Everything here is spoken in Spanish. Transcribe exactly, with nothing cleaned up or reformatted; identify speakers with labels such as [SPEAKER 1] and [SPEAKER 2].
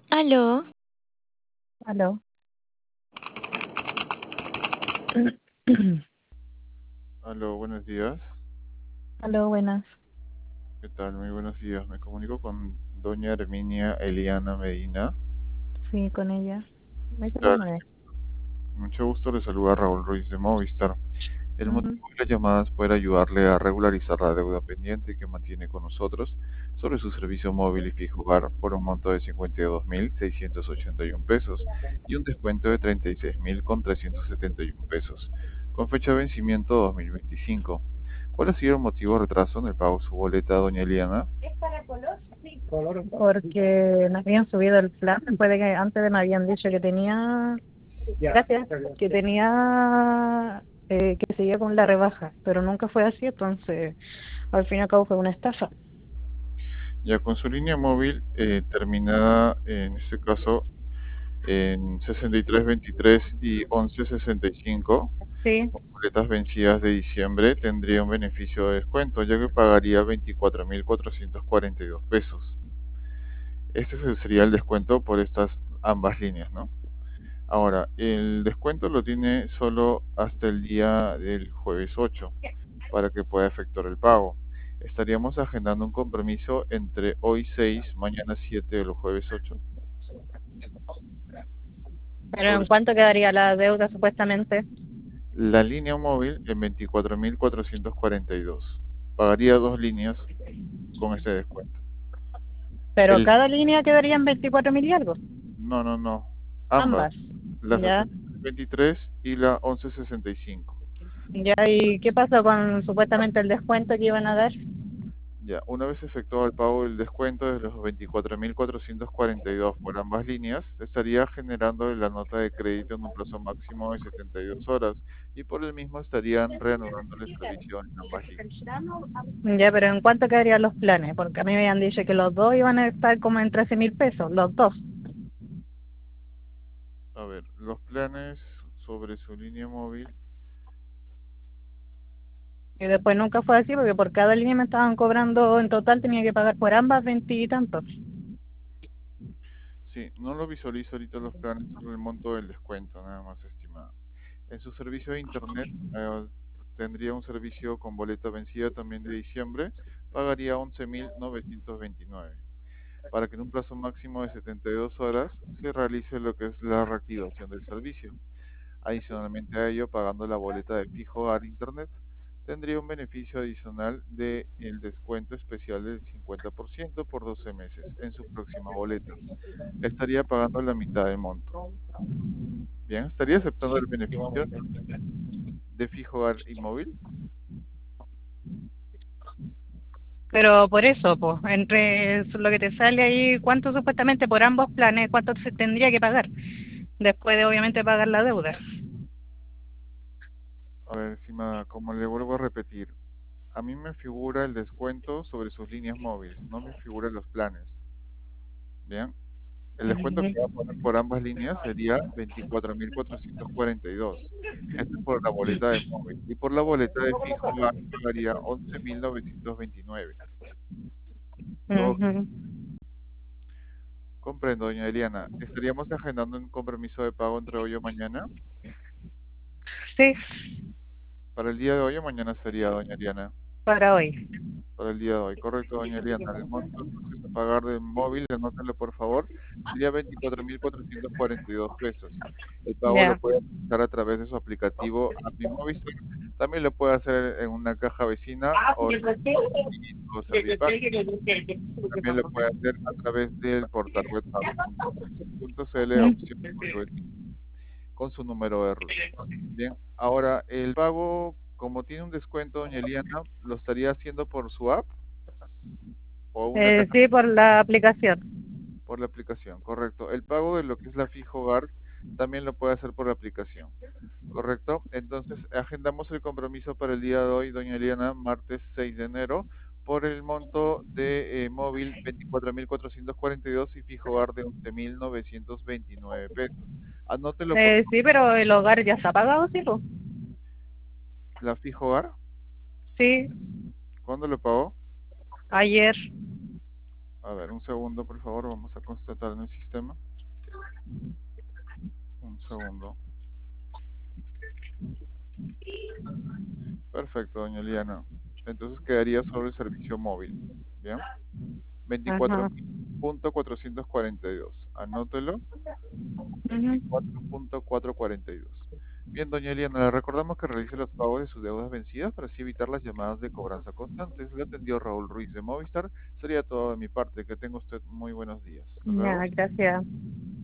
[SPEAKER 1] Aló,
[SPEAKER 2] Aló.
[SPEAKER 3] Aló, buenos días.
[SPEAKER 2] Aló, buenas.
[SPEAKER 3] ¿Qué tal? Muy buenos días. Me comunico con doña Herminia Eliana Medina.
[SPEAKER 2] Sí, con ella. Me
[SPEAKER 3] ¿Qué
[SPEAKER 2] dice
[SPEAKER 3] tal?
[SPEAKER 2] Manuel.
[SPEAKER 3] Mucho gusto, le saluda Raúl Ruiz de Movistar. El
[SPEAKER 2] Ujú.
[SPEAKER 3] motivo de la llamada es poder ayudarle a regularizar la deuda pendiente que mantiene con nosotros sobre su servicio móvil y fijo hogar por un monto de cincuenta y dos mil seiscientos ochenta y uno pesos y un descuento de treinta y seis mil con trescientos setenta y uno pesos, con fecha de vencimiento dos mil veinticinco. ¿Cuál ha sido el motivo de retraso en el pago de su boleta, doña Eliana?
[SPEAKER 2] Porque me habían subido el plan. Después de que antes de me habían dicho que tenía, gracias, que tenía, eh, que seguía con la rebaja, pero nunca fue así, entonces al fin y al cabo fue una estafa.
[SPEAKER 3] Ya con su línea móvil eh, terminada, en este caso, en sesenta y tres veintitrés y once sesenta y cinco,
[SPEAKER 2] Sí,
[SPEAKER 3] con boletas vencidas de diciembre, tendría un beneficio de descuento, ya que pagaría veinticuatro mil cuatrocientos cuarenta y dos pesos. Este se- sería el descuento por estas ambas líneas, ¿no? Ahora, el descuento lo tiene solo hasta el día del jueves ocho para que pueda efectuar el pago. Estaríamos agendando un compromiso entre hoy seis, mañana siete, el jueves ocho.
[SPEAKER 2] pero ¿en
[SPEAKER 3] Sobre
[SPEAKER 2] cuánto quedaría la deuda supuestamente?
[SPEAKER 3] la línea móvil en veinticuatro mil cuatrocientos cuarenta y dos. Pagaría dos líneas con este descuento.
[SPEAKER 2] Pero
[SPEAKER 3] El,
[SPEAKER 2] cada línea quedaría en veinticuatro mil y algo.
[SPEAKER 3] no, no, no. Ambas.
[SPEAKER 2] Ambas.
[SPEAKER 3] La
[SPEAKER 2] Ya.
[SPEAKER 3] sesenta y tres veintitrés y la once sesenta y cinco.
[SPEAKER 2] Ya, ¿y qué pasó con supuestamente el descuento que iban a dar?
[SPEAKER 3] Ya, una vez efectuado el pago del descuento de los veinticuatro mil cuatrocientos cuarenta y dos por ambas líneas, estaría generando la nota de crédito en un plazo máximo de setenta y dos horas y por el mismo estarían reanudando el servicio en ambas líneas.
[SPEAKER 2] Ya, pero ¿en cuánto quedarían los planes? Porque a mí me habían dicho que los dos iban a estar como en trece mil pesos, los dos.
[SPEAKER 3] A ver, los planes sobre su línea móvil.
[SPEAKER 2] Y después nunca fue así porque por cada línea me estaban cobrando, en total tenía que pagar por ambas veinte y tantos.
[SPEAKER 3] Sí, no lo visualizo ahorita los planes, solo el monto del descuento, nada más estimado. En su servicio de internet eh, tendría un servicio con boleta vencida también de diciembre, pagaría once mil novecientos veintinueve, para que en un plazo máximo de setenta y dos horas se realice lo que es la reactivación del servicio. Adicionalmente a ello, pagando la boleta de fijo al internet, tendría un beneficio adicional de el descuento especial del cincuenta por ciento por doce meses en su próxima boleta. Estaría pagando la mitad del monto. Bien, estaría aceptando el beneficio de fijo al inmóvil.
[SPEAKER 2] Pero por eso, pues, entre eso, lo que te sale ahí, ¿cuánto supuestamente por ambos planes, cuánto se tendría que pagar? Después de obviamente pagar la deuda.
[SPEAKER 3] A ver, encima, como le vuelvo a repetir, a mí me figura el descuento sobre sus líneas móviles, no me figuran los planes. Bien, el descuento que va a poner por ambas líneas sería veinticuatro mil cuatrocientos cuarenta y dos. Esto es por la boleta de móvil. Y por la boleta de fijo gas pagaría once mil novecientos veintinueve. Todo
[SPEAKER 2] Ujú.
[SPEAKER 3] comprendo, doña Eliana. ¿Estaríamos agendando un compromiso de pago entre hoy o mañana?
[SPEAKER 2] Sí,
[SPEAKER 3] Para el día de hoy o mañana sería, doña Eliana.
[SPEAKER 2] para hoy.
[SPEAKER 3] Para el día de hoy. Correcto, doña Eliana. El monto entonces a pagar del móvil, anótenlo por favor, sería veinticuatro mil cuatrocientos cuarenta y dos pesos. El pago lo
[SPEAKER 2] Ya.
[SPEAKER 3] puede realizar a través de su aplicativo App Movistar. También lo puede hacer en una caja vecina o en o Servipack. También lo puede hacer a través del portal web app.cl,
[SPEAKER 2] Mm.
[SPEAKER 3] opción código de ticket, con su número de ruta. Bien, ahora el pago, como tiene un descuento, doña Eliana, ¿lo estaría haciendo por su app o una
[SPEAKER 2] Eh,
[SPEAKER 3] caja
[SPEAKER 2] sí, por la aplicación.
[SPEAKER 3] por la aplicación? Correcto. El pago de lo que es la fijo hogar también lo puede hacer por la aplicación. Correcto. Entonces, agendamos el compromiso para el día de hoy, doña Eliana, martes seis de enero, por el monto de eh, móvil veinticuatro mil cuatrocientos cuarenta y dos y fijo hogar de once mil novecientos veintinueve pesos. Anótelo por
[SPEAKER 2] Eh,
[SPEAKER 3] favor.
[SPEAKER 2] sí, pero el hogar ya está pagado, sí, pues.
[SPEAKER 3] La fijo hogar,
[SPEAKER 2] Sí,
[SPEAKER 3] ¿cuándo lo pagó?
[SPEAKER 2] ayer.
[SPEAKER 3] A ver, un segundo, por favor, vamos a constatar en el sistema. Un segundo. Perfecto, doña Eliana. Entonces quedaría sobre el servicio móvil. Bien. veinticuatro
[SPEAKER 2] Ajá.
[SPEAKER 3] punto cuatrocientos cuarenta y dos. Anótelo.
[SPEAKER 2] Ujú.
[SPEAKER 3] veinticuatro punto cuatrocientos cuarenta y dos. Bien, doña Eliana, le recordamos que realice los pagos de sus deudas vencidas para así evitar las llamadas de cobranza constantes. Le atendió Raúl Ruiz de Movistar. Sería todo de mi parte. Que tenga usted muy buenos días. Hasta
[SPEAKER 2] Ya,
[SPEAKER 3] luego.
[SPEAKER 2] gracias.